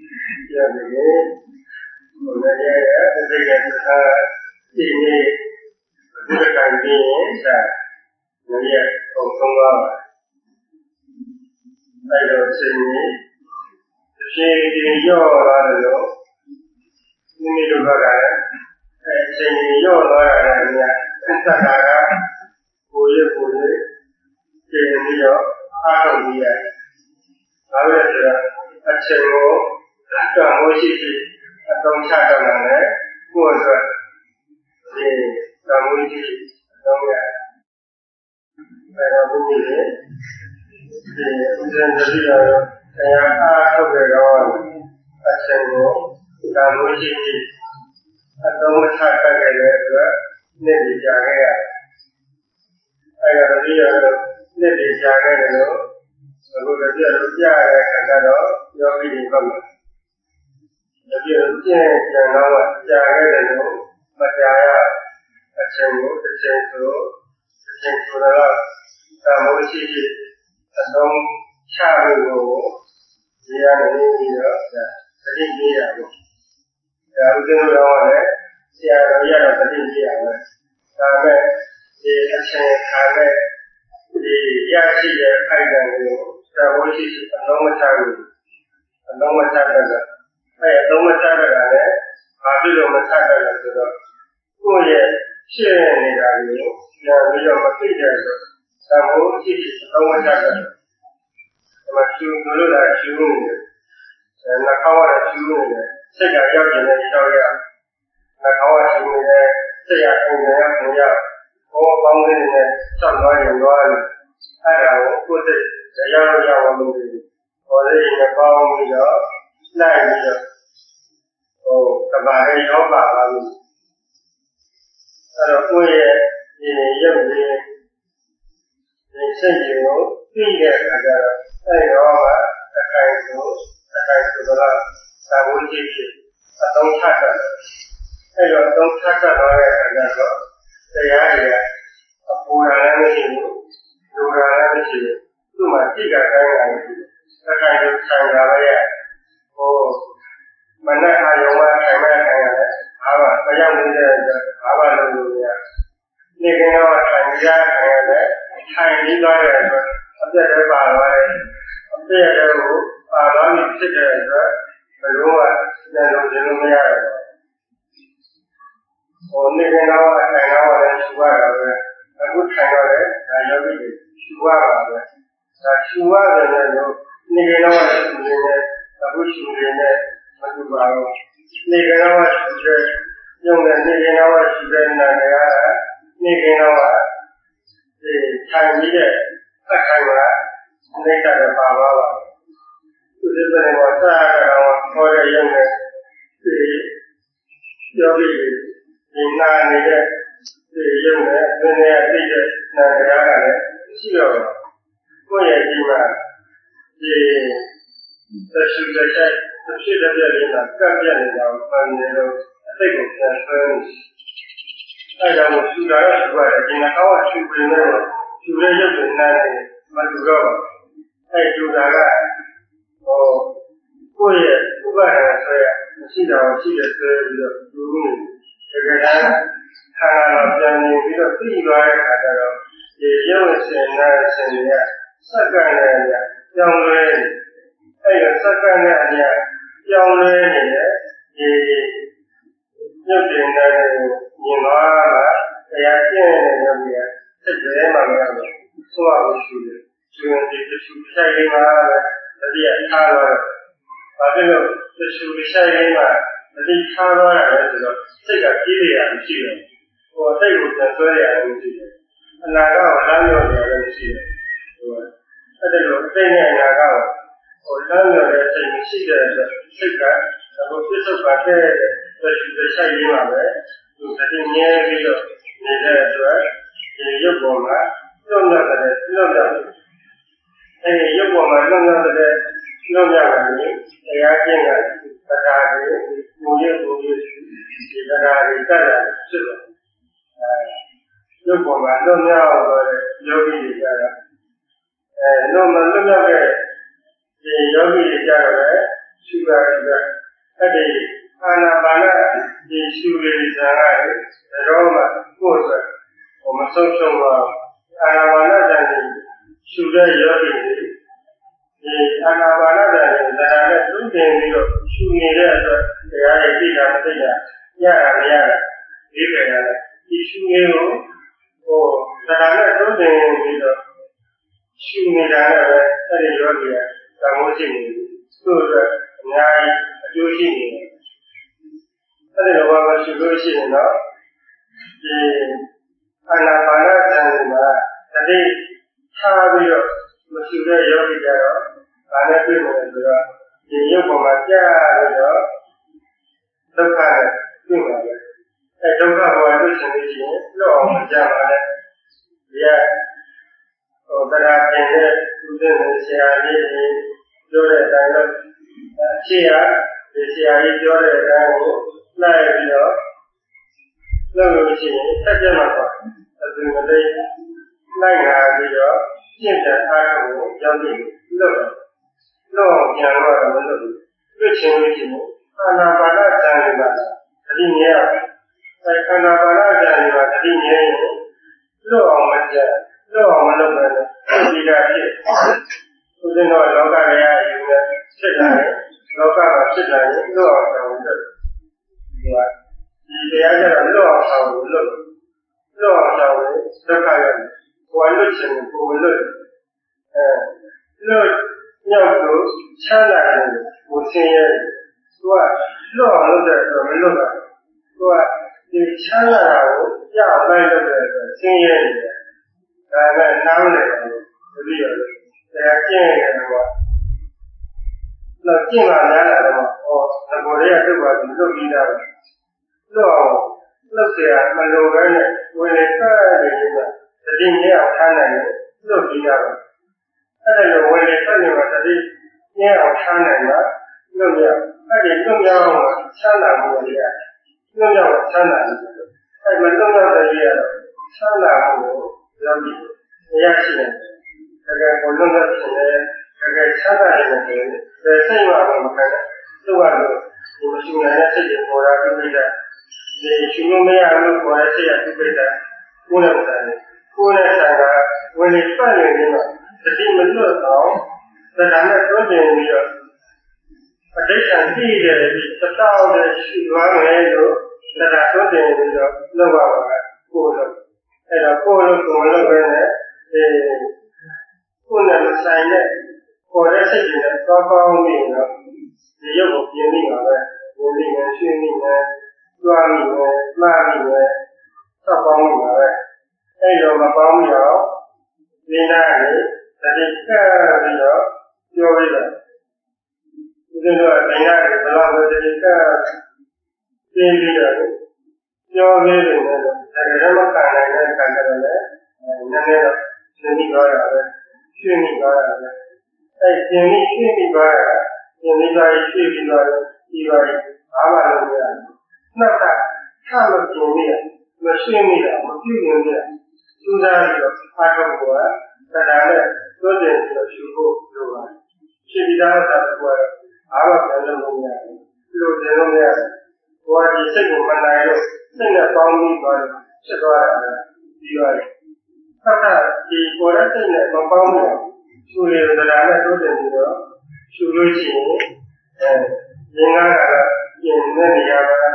ပြောပြီးဘုရားရဲ့အသိဉာဏ်သာဒီနေ့ဘုရားကံကြီးရဲ့စာငရဲပုံဆုံးသွားပါအဲ့တော့ရှင်ကြီးအရှင်ကြီးရော့လာတယ်လို့မိမိတို့ကလည်းအရှင်ကြီးရော့သွားတာလည်းအများသက္ကာကကိုယ်ရှင်ပြီးတော့အားထုတ်ပြီးရတယ်။ဒါပဲဆိုတော့အချိန်ကိုတန်ဖိုးရှိအသုံးချကြတာနဲ့ကိုယ့်အတွက်ဒီတန်ဖိုးရှိအသုံးရတယ်။အဲတော့ဘုရားရဲ့ဒီဥစဉ်တတိယတရားအားထုတ်ကြတော့အချိန်ကိုတန်ဖိုးရှိအသုံးချတတ်ခဲ့တဲ့အတွက်နေ့ဒီကြာခဲ့ရတယ်။အဲဒါတတိယနေ့ဒီကြာခဲ့တယ်လို့အခုတပြည့်လို့ကြားရတဲ့အခါကျတော့ယောဂီတွေဘက်မှာတပြည့်လို့ကျင့်ကြံတော့ကြာခဲ့တယ်လို့မကြားရအချိန်ကိုတစ်ချိန်ဆိုတော့တာမိုးရှိအဆုံးချလို့ဒီရနေပြီးတော့တတိယရပေါ့ဒါဥစဉ်တော့လည်းဆရာတော်ရတော့တတိယရပဲဒါမဲ့ဒီအချိန်ခါနဲ့ဒီရရှိတဲ့ဖိုက်တန်ကိုသာဝရှိအလုံးမချဘူးအလုံးမချတဲ့ကအဲအလုံးမချတဲ့ကလည်းဘာဖြစ်လို့မချတဲ့လဲဆိုတော့ကိုယ့်ရဲ့ဖြစ်နေတာကိုပြန်ပြီးတော့မသိတဲ့ဆိုသာဝရှိအလုံးမချတဲ့ဒီမှာရှုလို့လာရှုနေတယ်နှာခေါင်းကရှုနေတယ်စိတ်ကရောက်နေတဲ့ရှောက်ရနှာခေါင်းကရှုနေတယ်စိတ်ရအင်္ဂါရကိုရဘောပေါင်းနေနဲ့စောင့်သွားရင်သွားတယ်အဲ့ဒါကိုကိုယ်စိတ်တရားလို့ရအောင်လုပ်ပြီးဟောလေးနဲ့ပေါင်းပြီးတော့လိုက်ပြီးတော့သမာဓိရောပါပါလို့အဲ့တော့ကိုယ့်ရဲ့ဒီရုပ်ရင်းဒီစိတ်ကိုသိတဲ့အခါကျတော့အဲ့ရောကအခိုင်ဆိုတော့သာဝတိအသုံးချတတ်တယ်အဲ့တော့အသုံးချတတ်တော့တဲ့အခါကျတော့တရားတွေအပူရလည်းမရှိဘူးလူရလည်းမရှိဘူးသူ့မှာကြည့်ကြတိုင်းရတယ်အခိုင်ကိုဆံရလည်းမနက်အာယုံမှာထိုင်မဲ့ထိုင်ရတယ်အားမရောက်နေတဲ့အတွက်အားမလုပ်လို့ရနေကင်းတော့ထိုင်ရထိုင်ရတယ်ထိုင်ပြီးသွားတဲ့အတွက်အပြတ်တွေပါသွားတယ်အပြတ်တွေကိုပါသွားပြီးဖြစ်တဲ့အတွက်ဘယ်လိုမှပြန်လို့ခြင်းလို့မရတော့နေကင်းတော့ထိုင်တော့လည်းရှုရတာပဲအခုထိုင်တော့လည်းဒါယောဂီတွေရှုရပါပဲဒါရှုရတယ်လို့နေကင်းတော့ရှုနေတယ်အခုရှုနေတယ်မတူပါဘူးနေကင်းတော့ရှုတယ်ရုံနဲ့နေကင်းတော့ရှုတဲ့နာတရားကနေကင်းတော့ဒီထိုင်ပြီးတဲ့အခိုင်ကနေကြတယ်ပါပါသူဒီဘက်မှာစားရတော့ဟောတဲ့ရုံနဲ့ဒီယောဂီဒီနာနေတဲ့ဒီရုံနဲ့သင်ရသိတဲ့နာတရားကလည်းရှိတော့ကိုယ့်ရဲ့ဒီမှာဒီသက်ရှိတဲ့ဖြစ်တဲ့လေးကကပ်ပြနေတာကိုမှန်တယ်လို့အသိကိုပြန်ဆွဲနေအဲဒါကိုရှုတာတော့ရှုရတယ်ဒီနှာခေါင်းကရှုပြီးတော့ရှုတဲ့ရုပ်ကိုနားနေမတူတော့အဲရှုတာကကိုယ့်ရဲ့ဥပါဒ်ဆွဲရမရှိတာကိုရှိတဲ့ဆွဲပြီးတော့ရှုနေတကယ်တမ်းခန္ဓာတော့ပြန်နေပြီးတော့သိသွားတဲ့အခါကျတော့ဒီရုပ်ရှင်နဲ့ရှင်တွေကစက္ကန့်နဲ့ကြောင်းလဲအဲ့ဒါစက္ကန့်နဲ့အရာကြောင်းလဲနေတဲ့ဒီရုပ်ရှင်နဲ့မြင်သွားတာတရားကျင့်နေတဲ့နေရာစိတ်ထဲမှာလည်းဆိုးအောင်ရှိတယ်ရှင်ဒီတ िश ူဆိုင်လေးမှာပဲတတိယထားသွားတယ်ဘာဖြစ်လို့တ िश ူဆိုင်လေးမှာတတိထားသွားတယ်ဆိုတော့စိတ်ကပြေးရတာမရှိဘူးဟိုစိတ်ကိုပြန်ဆွဲရတယ်မရှိဘူးအနာကကိုလမ်းပြောနေရတယ်မရှိဘူးဟိုအဲ့ဒါလိုစိတ်နဲ့အနာကကိုလမ်းပြောတဲ့စိတ်မရှိတဲ့အတွက်စိတ်ကအခုပြစ္ဆုတ်ပါတဲ့တ िश ူဆိုင်လေးမှာပဲသူတတိမြဲပြီးတော့နေတဲ့အတွက်ဒီရုပ်ပေါ်မှာလွတ်လပ်တဲ့အဲဒီရုပ်ပေါ်မှာလွတ်လပ်တဲ့လွတ်လပ်တယ်တရားကျင့်ရတရားတွေကိုကိုယ်ရဲ့ဒီတရားတွေတက်လာဖြစ်တယ်ရုပ်ပေါ်မှာလွတ်မြောက်တော့တဲ့ယောဂီတွေကြတော့လွတ်မြောက်တဲ့ဒီယောဂီတွေကြတော့လည်းရှုတာအဲ့ဒီအာနာပါနဒီရှုလေးဇာတ်ကရောမှကိုယ်ဆိုမဆုံးရှုံးတော့အာနာပါနဇာတ်ကိုရှုတဲ့ယောဂီတွေဒီအာနာပါနဇာတ်ကိုဇာတ်နဲ့တွင်းတင်ပြီးတော့ရှုနေတဲ့အတွက်တရားရဲ့သိတာမသိတာရတာမရတာဒီကြရတယ်ဒီရှုရင်းကိုဇာတ်နဲ့တွင်းတင်ပြီးတော့ရှုနေတာလည်းပဲအဲ့ဒီယောဂီကသံဃောရှိနေတယ်သူ့အတွက်အများကြီးအကျိုးရှိနေတယ်အဲ့ဒီလိုပါရှုလို့ရှိရင်တော့ဒီအာနာပါနဇာတ်မှာတတိထားပြီးတော့မရှုတဲ့ယောဂီကြတော့ဒါနဲ့တွေ့နေတယ်ဆိုတော့ဒီရုပ်ပေါ်မှာကြားပြီးတော့ဒုက္ခနဲ့တွေ့မှာပဲအဲဒုက္ခဘောတွေ့ရှင်လို့ရှိရင်လောအောင်မကြပါနဲ့ဒီကတရားကျင်တဲ့သူတဲ့ဆရာကြီးပြောတဲ့အတိုင်းတော့အခြေရဒီဆရာကြီးပြောတဲ့အတိုင်းကိုလိုက်ပြီးတော့လုပ်လို့ရှိရင်ဆက်ကြမှာပေါ့အတူမသိလိုက်လာပြီးတော့ရှင်းတဲ့အားထုတ်ကိုကြောင်းပြီးလုပ်တော့ပြန်တော့မလုပ်ဘူးတွေ့ချင်းလို့ရှိရင်အာနာပါနဇာတ်မှာတတိမြဲရအဲအာနာပါနဇာတ်မှာတတိမြဲရင်လွတ်အောင်မကြလွတ်အောင်မလုပ်ပဲဒီကဖြစ်ဦးဇင်းတော်လောကရရယူနဲ့ဖြစ်လာတယ်လောကမှာဖြစ်လာရင်လွတ်အောင်ဆောင်လို့ဒီတရားကြတော့လွတ်အောင်ဆောင်လို့လွတ်အောင်ဆောင်လို့ဒုက္ခရတယ်ကိုယ်လွတ်ချင်ကိုယ်လွတ်လွတ်ရောက်လို့ချမ်းသာတယ်ကိုဆင်းရဲသူကလွတ်အောင်လုပ်တဲ့အတွက်မလွတ်တာသူကဒီချမ်းသာတာကိုရအောင်လိုက်လုပ်တဲ့အတွက်ဆင်းရဲနေတယ်ဒါပေမဲ့နားမလည်ဘူးတတိယတရားကျင့်ရတယ်တော့ကျင့်လာများလာတော့သဘောတရားပြုတ်သွားပြီးလွတ်ပြီးသားပဲလွတ်အောင်လုပ်เสียမလိုပဲနဲ့ဝင်လေဖက်နေတယ်ကတတိယအောင်ထားနိုင်တယ်လွတ်ပြီးသားပဲအဲ့ဒါလိုဝင်လေဖက်နေမှာတတိယအောင်ထားနိုင်မှာလွတ်ရအဲ့ဒီလွတ်ရအောင်ချမ်းသာမှုတွေရလွတ်ရအောင်ချမ်းသာတယ်အဲ့မလွတ်ရတဲ့ရတော့ချမ်းသာမှုကိုရောက်ပြီးရရှိတယ်တကယ်ကိုလွတ်ရခြင်းနဲ့တကယ်ချမ်းသာတယ်ဆိုရင်စိတ်မှာမခံတဲ့သူ့ကတော့ဒီမရှိနိုင်တဲ့စိတ်တွေပေါ်လာပြီးတဲ့ဒီရှင်မရလို့ပေါ်တဲ့စိတ်ရပြီးတဲ့ကိုယ်နဲ့ဆိုင်ကိုယ်နဲ့ဆိုင်ကဝင်လေပတ်နေနေတော့တတိမလွတ်တော့တရားနဲ့တွန်းတင်ပြီးတော့အတိတ်ကသိတယ်ဒီသတောက်နဲ့ရှိသွားမယ်လို့တရားတွန်းတင်ပြီးတော့လုပ်ရပါကိုယ်လို့အဲ့တော့ကိုယ်လို့ကိုယ်လို့ပဲနဲ့ကိုယ်နဲ့ဆိုင်တဲ့ပေါ်တဲ့စိတ်တွေနဲ့ကောင်းကောင်းနေတော့ဒီရုပ်ကိုပြင်ပြီးပါပဲဝင်ပြီးနဲ့ရှင်းပြီးနဲ့တွားပြီးနဲ့မှားပြီးနဲ့ဆောက်ပေါင်းပြီးပါပဲအဲ့တော့မပေါင်းပြီးတော့ဒီနာနေတတိကပြီးတော့ပြောပြီးတော့ဒီလိုဒီနာနေဘယ်လိုလဲတတိကပြင်ပြီးတော့ပြောပြီးတယ်လို့ဒါကြမ်းမခံနိုင်တဲ့ခံကြတော့လေနည်းနည်းတော့ရှင်းပြီးတော့ရပဲရှင်းပြီးတော့ရပဲအဲ့ကျင်ပြီးရှင်းပြီးသွားတာကျင်ပြီးသွားရင်ရှင်းပြီးသွားရင်ဒီပါရင်ဘာမှလုပ်မရဘူးနှစ်ခါထမကျင်မိရမရှင်းမိတာမပြုတ်နေရကျူးစားပြီးတော့အားထုတ်ဖို့ကတရားနဲ့တွန်းတင်ပြီးတော့ရှုဖို့လိုပါတယ်ရှင်းပြီးသားတာကအားတော့ပြန်လုပ်လို့မရဘူးလို့တင်လို့မရဘူးကိုယ်ကဒီစိတ်ကိုမနိုင်လို့စိတ်နဲ့ပေါင်းပြီးသွားဖြစ်သွားတာဒီပါရင်ဆက်တာဒီကိုယ်ရဲ့စိတ်နဲ့မပေါင်းဘူးရှုရတရားနဲ့တိုးတက်ပြီးတော့ရှုလို့ရှိရင်ငင်းကားကပြင်နေနေရတာ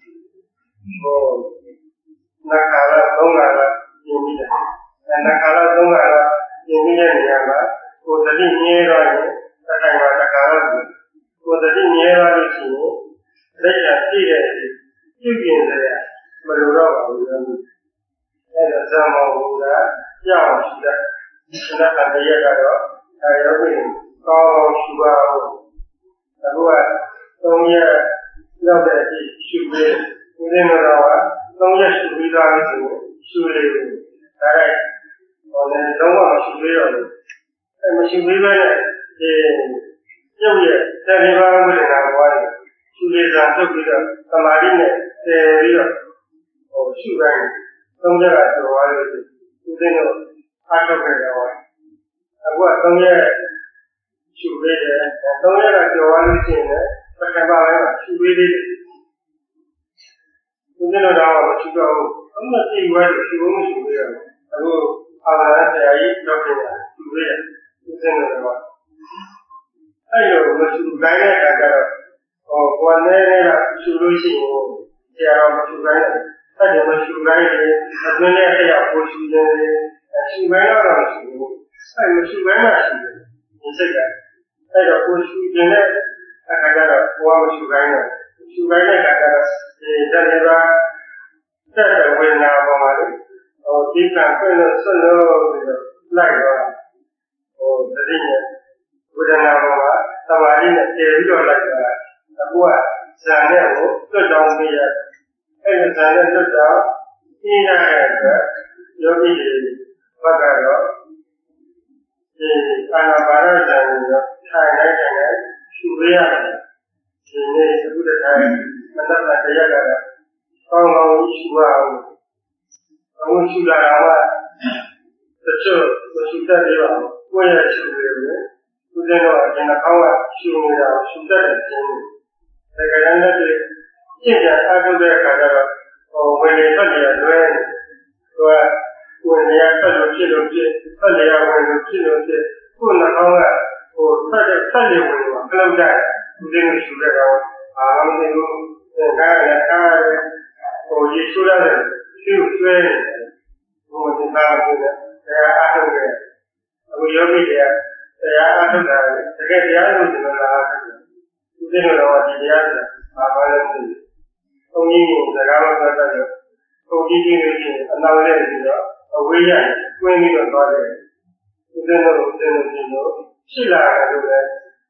နာခါလာသုံးခါလာပြင်ပြီးတယ်နာခါလာသုံးခါလာပြင်ပြီးတဲ့နေရာမှာကိုယ်တတိမြဲတော့ရင်တစ်ခါမှတစ်ခါတော့ကိုယ်တတိမြဲတော့လို့ရှိရင်လက်ရပြည့်တဲ့ပြုပြင်တယ်မလိုတော့ပါဘူးအဲ့ဒါဇာမောဘုရားကြောက်ရှိတဲ့သနကတရားကတော့ယောဂီကောင်းကောင်းရှုပါဦးအခုက3ရက်ရောက်တဲ့အထိရှုပြီးဦးဇင်းတော်က3ရက်ရှုပြီးသွားပြီဆိုရှုလေးကိုဒါလိုက်ဟောလည်းလုံးဝမရှုသေးတော့ဘူးအဲမရှုသေးပဲဒီရုပ်ရဲ့တရားဘာဝိဒနာဘွားတွေရှုလေးစားပြုတ်ပြီးတော့သမာဓိနဲ့တည်ပြီးတော့ရှုတိုင်း3ရက်ကကျော်သွားလို့ဦးဇင်းတော်အားထုတ်ခဲ့တော့အခုက3ရက်ရှုပေးတယ်3ရက်ကကြော်သွားလို့ရှိရင်လည်းပထမပိုင်းမှာရှုပေးသေးတယ်ဦးဇင်းတို့တော့ရှုတော့အမှတ်သိဝဲလို့ရှုဖို့မရှုပေးရဘူးအခုအာသာရတရားကြီးတော့ပြင်တာရှုပေးတယ်ဦးဇင်းတို့တော့အဲ့လိုမရှုတိုင်းတဲ့အခါကျတော့ကိုယ်နဲ့ရှုလို့ရှိရင်ဆရာတော်မရှုတိုင်းတယ်အဲ့ဒီမရှုတိုင်းရင်အတွင်းနဲ့အဲ့ရောက်ကိုရှုတယ်ရှုပိုင်းတော့ရှုဘူးအဲ့မရှုပိုင်းမှရှုတယ်ဒီစိတ်ကအဲ့တော့ကိုရှုခြင်းနဲ့အခါကျတော့ကိုယ်ကမရှုတိုင်းတော့ရှုတိုင်းတဲ့အခါကျတော့ဒီတဏှာတက်တဲ့ဝေဒနာပေါ်မှာလေဒီကံပြည့်လို့ဆွလို့ပြီးတော့လိုက်တော့သတိနဲ့ဝေဒနာပေါ်မှာသမာဓိနဲ့တည်ပြီးတော့လိုက်တာအခုကဇာနဲ့ကိုတွတ်တောင်းပေးရအဲ့ဒီဇာနဲ့တွတ်တောင်းပြရတဲ့အတွက်ယောဂီတွေဘက်ကတော့ဒီအာနာပါနဇာကိုထိုင်လိုက်တယ်ရှုရရတယ်ဒီနေ့အခုတည်းကမနက်ဖြန်တရားကတော့ကောင်းကောင်းရှုရအောင်အခုရှုတာကတချို့ရှုတတ်တယ်ပါကိုယ့်ရဲ့ရှုတွေနဲ့ဦးဇင်းတို့အရင်ကောင်းကရှုနေတာရှုတတ်တယ်ကျင်းတယ်ဒါကြတဲ့လက်တွေကြည့်ကြအားထုတ်တဲ့အခါကျတော့ဝင်နေထွက်နေရလွဲနေသူကဝင်နေရထွက်လို့ဖြစ်လို့ဖြစ်ထွက်နေရဝင်လို့ဖြစ်လို့ဖြစ်ကိုယ်နှောင်းကထွက်နေဝင်မှာပြုလုပ်ကြတယ်ဦးဇင်းတို့ရှုတဲ့ကောင်အာမသိဘူးဒါကလည်းကားရေရှုရတယ်ရှုဆွဲနေတယ်ဘုံသင်္ကားကိုတရားအားထုတ်တယ်အခုယောဂီတွေကတရားအားထုတ်တာတကယ်တရားလို့ဒီလိုလားအားထုတ်တယ်ဦးဇင်းတို့တော့ဒီတရားဆိုတာဘာမှလည်းမသိဘူး။ဘုန်းကြီးကစကားမပြောတတ်တော့ဘုန်းကြီးကြီးလို့ရှိရင်အနောက်နဲ့ပြီးတော့အဝေးရတွင်းပြီးတော့သွားတယ်။ဦးဇင်းတို့ဒီလိုရှိလာတယ်လို့လည်း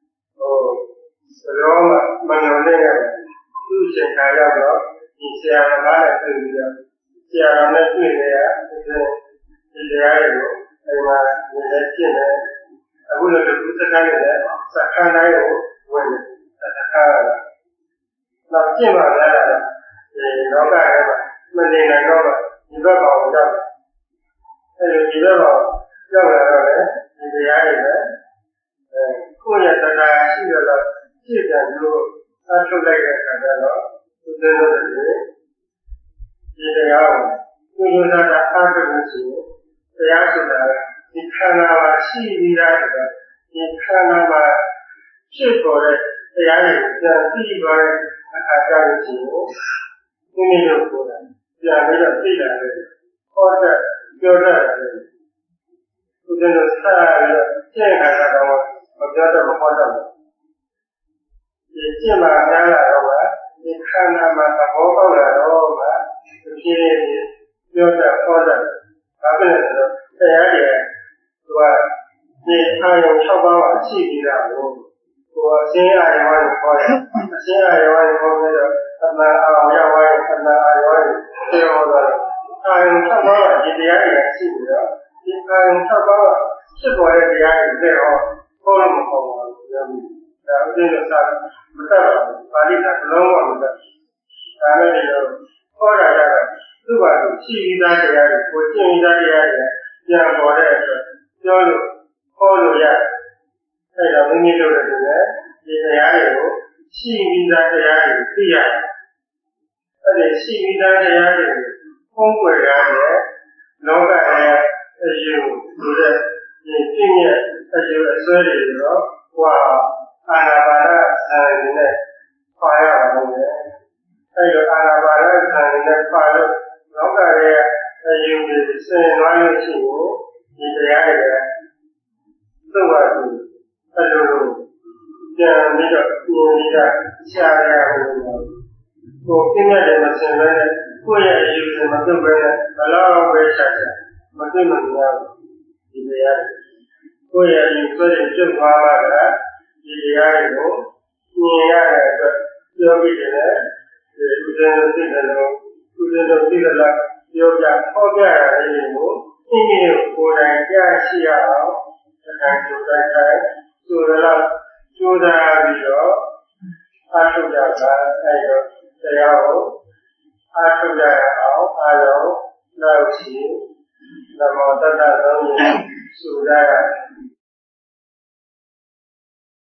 ရောမမျှော်လင့်ရတယ်။သူ့ရှင်ခါရောက်တော့ဒီဆရာတော်နဲ့တွေ့ပြီးတော့ဆရာတော်နဲ့တွေ့နေရဒီတရားတွေကိုအိမ်မှာနေနေကျင့်တယ်။အခုလည်းဒီစကားနဲ့စက္ကန့်တိုင်းကိုဝင်တယ်စက္ကန့်ရတာနောက်ကျင့်ပါလားဒီလောကထဲမှာမနေနိုင်တော့ဒီဘက်ကောင်ရောက်တယ်အဲဒီဘက်ကောင်ရောက်လာတော့လေဒီတရားတွေပဲကိုယ့်ရဲ့တရားရှိတော့ကြည့်တယ်လို့အထုတ်လိုက်တဲ့အခါကျတော့သူတို့တွေဒီတရားကိုကိုယ်ကိုယ်သာအားထုတ်လို့ရှိရင်တရားဆိုတာဒီခန္ဓာမှာရှိပြီးသားဆိုတော့ဒီခန္ဓာမှာဖြစ်ပေါ်တဲ့တရားတွေကိုပြန်ပြီးသွားတဲ့အခါကျလို့ရှိရင်မိမိတို့ကိုယ်တိုင်ပြန်ပြီးတော့သိလာတယ်ဟောတဲ့ပြောတတ်တယ်ဦးဇင်းတို့ဆက်ပြီးတော့ကျင့်ခါတော့မပြောတော့မဟောတော့ဘူးဒီကျင့်မှာများလာတော့ဒီခန္ဓာမှာသဘောပေါက်လာတော့မှဖြစ်ဖြစ်ပြောတတ်ဟောတတ်ဘာဖြစ်လဲဆိုတော့တရားတွေသူကဒီအာယုံ6ပါးမှာရှိပြီးတာလို့ကိုယ်အရှင်းအာယုံကိုခေါ်တယ်အရှင်းအာယုံကိုခေါ်ပြီးတော့အမှန်အာယုံရောက်သွားရင်အမှန်အာယုံကိုပြောတော့အာယုံ6ပါးကဒီတရားတွေရှိပြီးတော့ဒီအာယုံ6ပါးကဖြစ်ပေါ်တဲ့တရားတွေတဲ့ဟောလို့မဟုတ်ပါဘူးပြောပြီးဒါဥစ္စာစာမတတ်ပါဘူးပါဠိကဘလုံးဝမတတ်ဒါနဲ့တော့ဟောတာကတော့သူ့ဘာလို့ရှိပြီးသားတရားတွေကိုကျင့်ပြီးသားတရားတွေပြန်ပေါ်တဲ့အတွက်ပြောလို့ဟောလို့ရတယ်အဲ့တော့မိမိတို့လည်းဒီတရားတွေကိုရှိပြီးသားတရားတွေသိရတယ်အဲ့ဒီရှိပြီးသားတရားတွေဖုံးကွယ်ရတဲ့လောကရဲ့အယူဆိုတဲ့ဒီပြည့်ရဲ့အယူအစွဲတွေတော့ဟောအာနာပါနဇာတိနဲ့ပါရတာလို့လေအဲ့ဒီအာနာပါနဇာတိနဲ့ပါလို့လောကရဲ့အယူတွေစင်သွားလို့ရှိရင်ဒီတရားတွေသုတ်ပါဘူးအဲ့လိုပြန်ပြီးတော့ဒီကရှားရအောင်ကိုပြင်းရတယ်မစင်ပဲကိုယ့်ရဲ့အယူတွေမပြုတ်ပဲဘလောက်ပဲရှားရှားမသိမှမရဘူးဒီတရားကိုယ့်ရဲ့အယူတွေပြုတ်သွားမှကဒီတရားတွေကိုမြင်ရတဲ့အတွက်ပြောပြီးတယ်ဒီဥဒ္ဒေသိတယ်လို့ဥဒ္ဒေသိတယ်လားပြောပြဟောပြရတဲ့ရင်ကိုမိမိကိုယ်တိုင်ကြားရှိရအောင်အဲကျိုးတိုင်းဆိုတော့ကျိုးစားပြီးတော့အားထုတ်ကြတာအဲတော့တရားကိုအားထုတ်ကြရအောင်အားလုံးလောက်ရှိနမောတတ္တသုံးရင်ဆိုရ